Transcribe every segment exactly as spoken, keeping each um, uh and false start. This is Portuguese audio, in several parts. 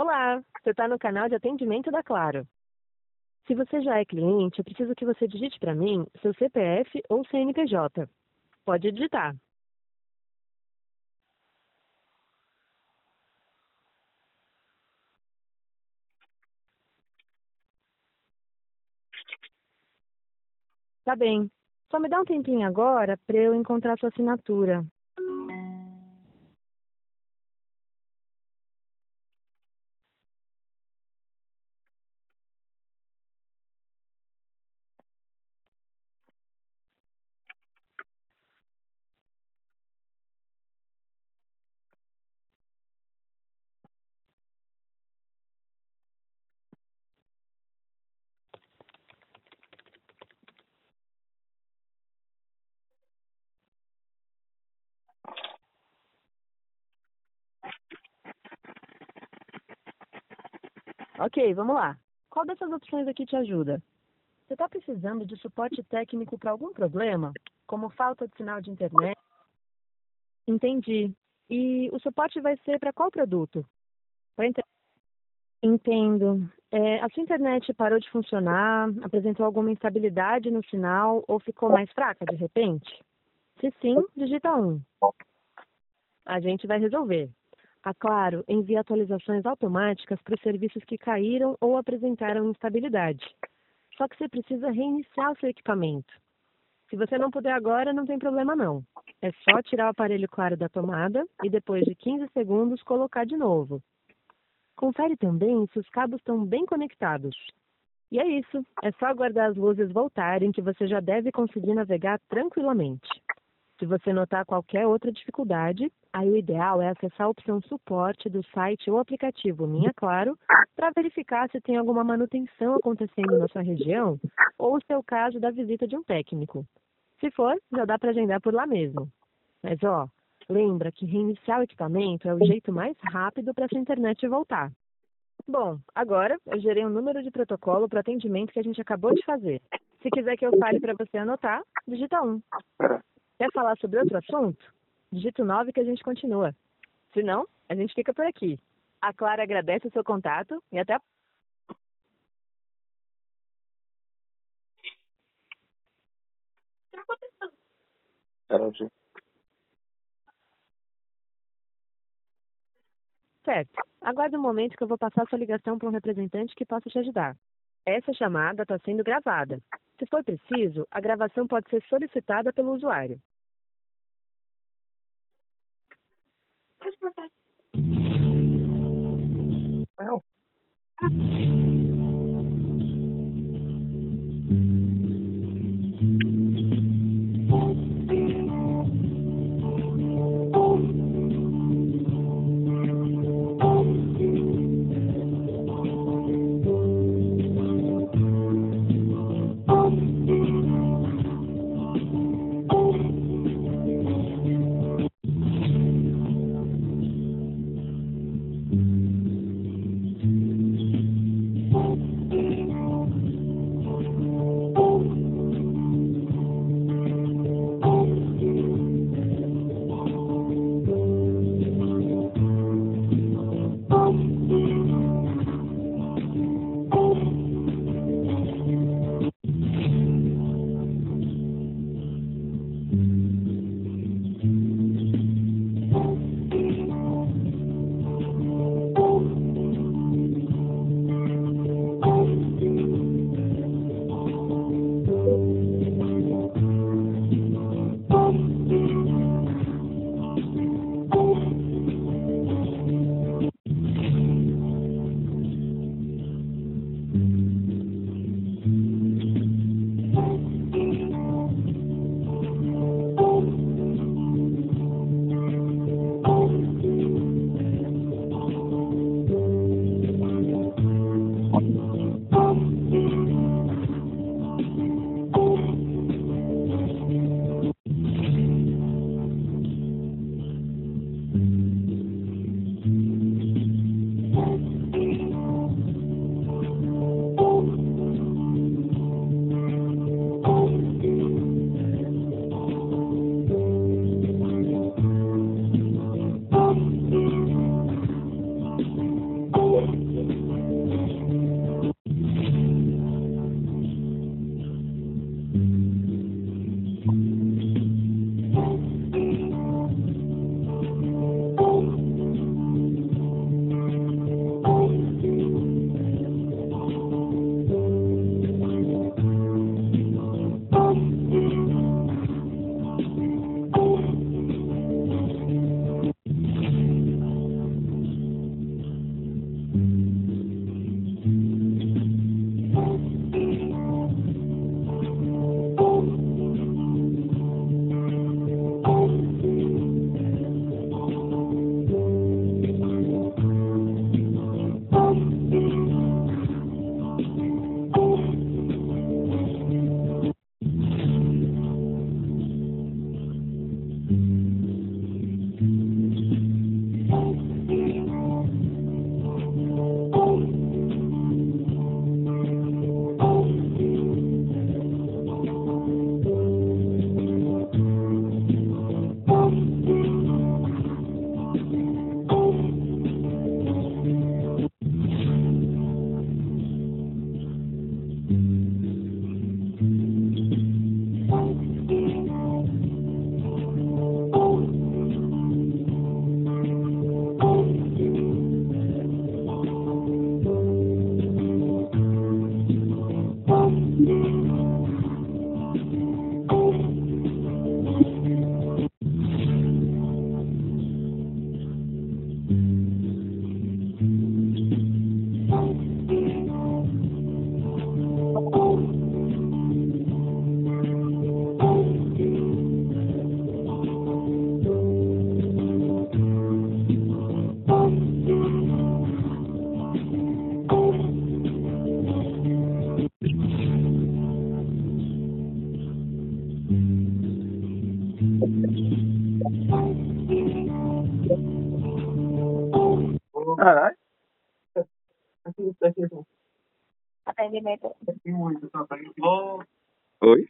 Olá, você está no canal de atendimento da Claro. Se você já é cliente, eu preciso que você digite para mim seu C P F ou C N P J. Pode digitar. Tá bem. Só me dá um tempinho agora para eu encontrar sua assinatura. Ok, vamos lá. Qual dessas opções aqui te ajuda? Você está precisando de suporte técnico para algum problema? Como falta de sinal de internet? Entendi. E o suporte vai ser para qual produto? Para inter... Entendo. É, a sua internet parou de funcionar, apresentou alguma instabilidade no sinal ou ficou mais fraca de repente? Se sim, digita um. A gente vai resolver. A Claro envia atualizações automáticas para os serviços que caíram ou apresentaram instabilidade. Só que você precisa reiniciar o seu equipamento. Se você não puder agora, não tem problema não. É só tirar o aparelho Claro da tomada e depois de quinze segundos colocar de novo. Confere também se os cabos estão bem conectados. E é isso, é só aguardar as luzes voltarem que você já deve conseguir navegar tranquilamente. Se você notar qualquer outra dificuldade, aí o ideal é acessar a opção suporte do site ou aplicativo Minha Claro para verificar se tem alguma manutenção acontecendo na sua região ou o seu caso da visita de um técnico. Se for, já dá para agendar por lá mesmo. Mas ó, lembra que reiniciar o equipamento é o jeito mais rápido para sua internet voltar. Bom, agora eu gerei um número de protocolo para o atendimento que a gente acabou de fazer. Se quiser que eu fale para você anotar, digita um. Quer falar sobre outro assunto? Digita o nove que a gente continua. Se não, a gente fica por aqui. A Clara agradece o seu contato e até a Entendi. Certo. Aguarde um momento que eu vou passar sua ligação para um representante que possa te ajudar. Essa chamada está sendo gravada. Se for preciso, a gravação pode ser solicitada pelo usuário. Não. Atendimento, Oi?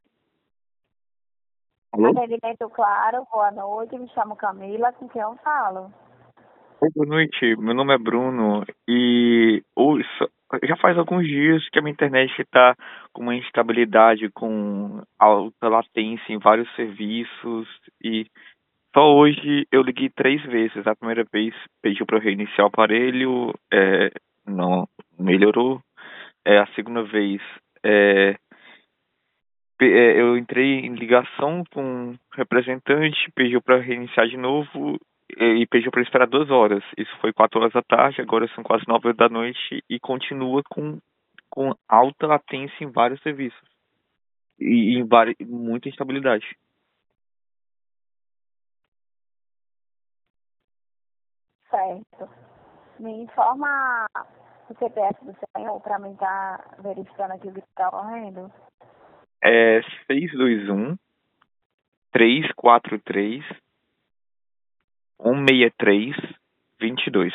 Alô? atendimento claro, boa noite, me chamo Camila, com quem eu falo? Oi, boa noite, meu nome é Bruno e o- só- já faz alguns dias que a minha internet está com uma instabilidade, com alta latência em vários serviços e só hoje eu liguei três vezes. A primeira vez pediu para eu reiniciar o aparelho, é, não melhorou. É, a segunda vez é, pe- é, eu entrei em ligação com o representante, pediu para reiniciar de novo e, e pediu para esperar duas horas. Isso foi quatro horas da tarde, agora são quase nove horas da noite e continua com, com alta latência em vários serviços e em vari, muita instabilidade. Certo. Me informa o C P F do senhor para mim estar verificando aqui o que está ocorrendo. É seis dois um, três quatro três, um seis três, dois dois.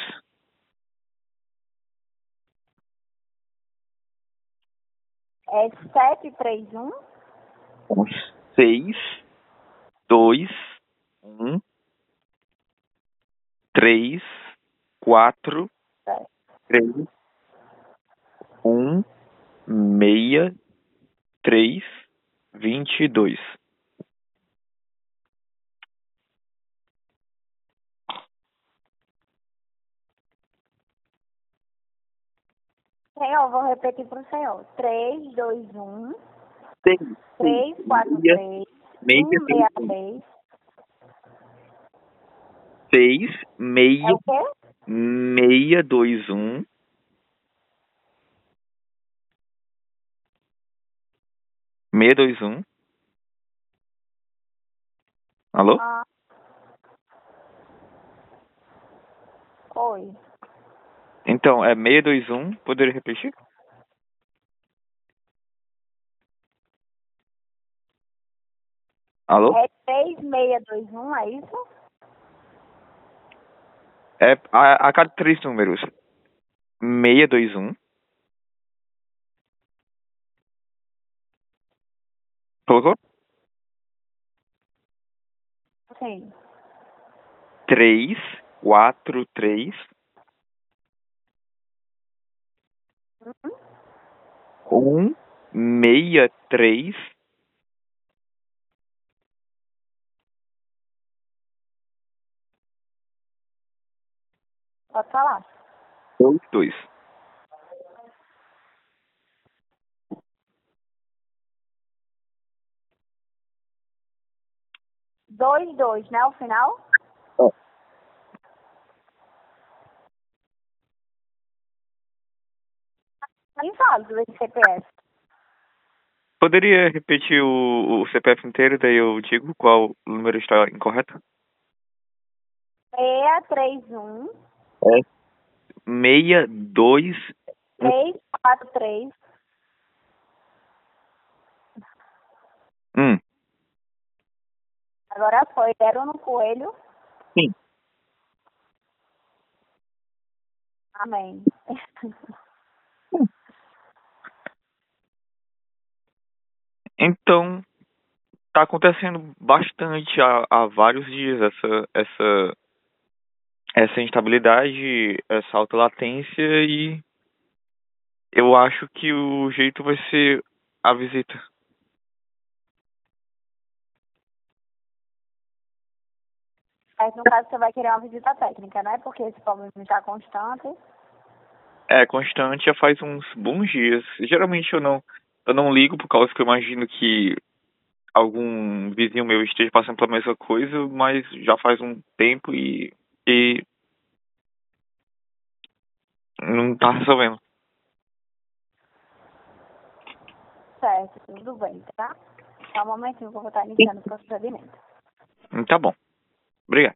É sete três um, seis dois um três quatro certo. três um seis três vinte e dois. Senhor, vou repetir para o senhor. três dois um, Seis três quatro três, um seis três. seis É o quê? seis dois um seis dois um. Alô? Ah, oi. Então, é seis dois um, poderia repetir? Alô? É três seis dois um, é isso? É a, a cada três números. seis dois um. Colocou? Sim. três quatro três, Uhum. um seis três, Pode falar. dois dois. dois dois, né? O final? Inválido esse C P F. Poderia repetir o, o C P F inteiro, daí eu digo qual número está incorreto? seis três um, É. seis dois três quatro três, um. agora foi, deram no coelho. Sim. Amém. Então, tá acontecendo bastante há, há vários dias essa, essa, essa instabilidade, essa alta latência e eu acho que o jeito vai ser a visita. Mas no caso você vai querer uma visita técnica, né? Porque esse problema está constante. É constante, já faz uns bons dias. Geralmente eu não, eu não ligo por causa que eu imagino que algum vizinho meu esteja passando pela mesma coisa, mas já faz um tempo e, e não tá resolvendo. Certo, tudo bem, tá? Só um momentinho que eu vou estar iniciando o procedimento. Tá bom. Obrigado.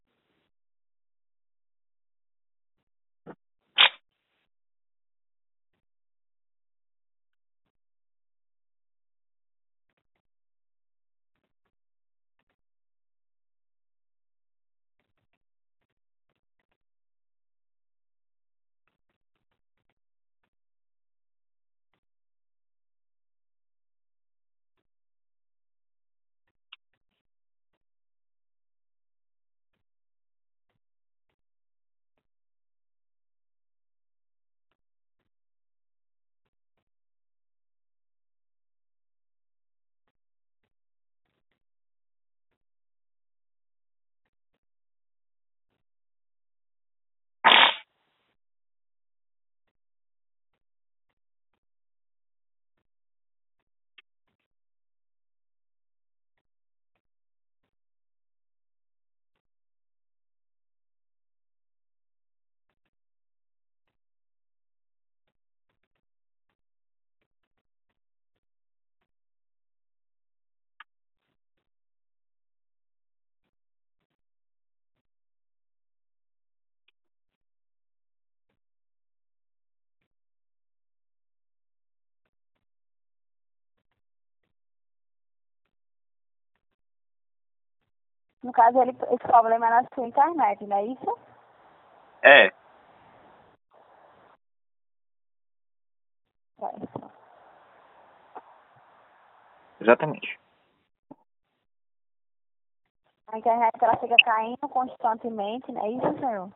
No caso, ele, esse problema é na sua internet, não é isso? É. Certo. Exatamente. A internet ela fica caindo constantemente, não é isso, senhor?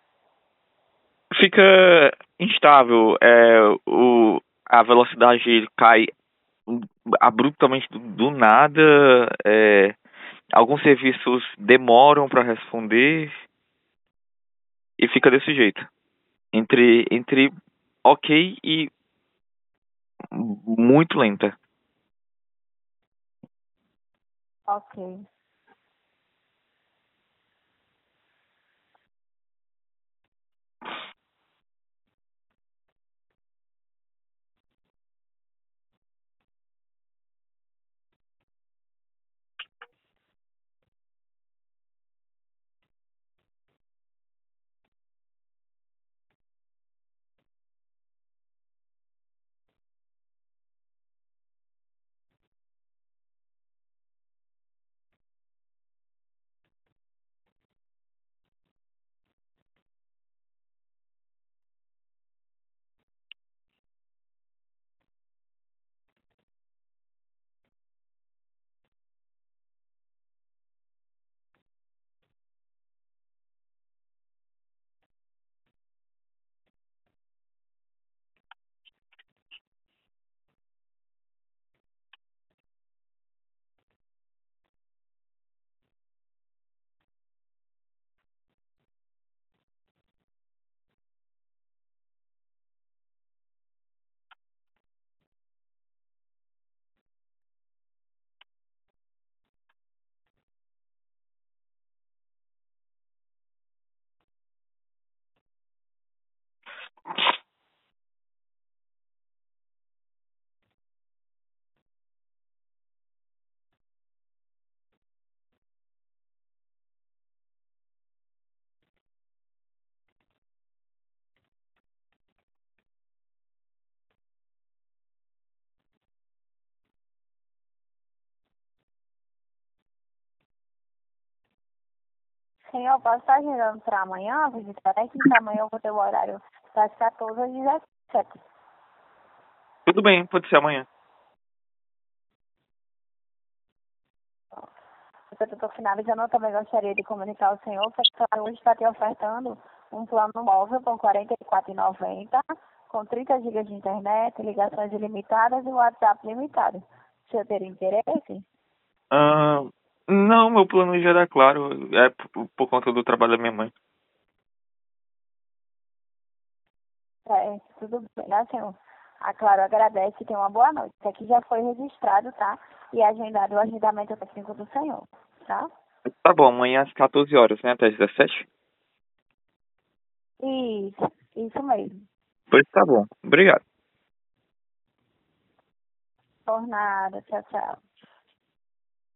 Fica instável. É, o, a velocidade cai abruptamente do, do nada. É, alguns serviços demoram para responder e fica desse jeito. Entre, entre ok e muito lenta. Ok. Senhor, posso estar agendando para amanhã a visita técnica? Amanhã eu vou ter o horário das quatorze às dezessete. Tudo bem, pode ser amanhã. Eu estou finalizando, eu também gostaria de comunicar ao senhor que a Claro hoje está te ofertando um plano móvel por quarenta e quatro reais e noventa centavos, com trinta gigas de internet, ligações ilimitadas e WhatsApp limitado. O senhor teria interesse? Ah, não, meu plano já era claro. É por, por conta do trabalho da minha mãe. É, tudo bem, né, senhor? A Claro agradece e tenha uma boa noite. Isso aqui já foi registrado, tá? E agendado o agendamento técnico do senhor, tá? Tá bom, amanhã às quatorze horas, né? Até às dezessete? Isso, isso mesmo. Pois tá bom. Obrigado. Por nada, tchau, tchau.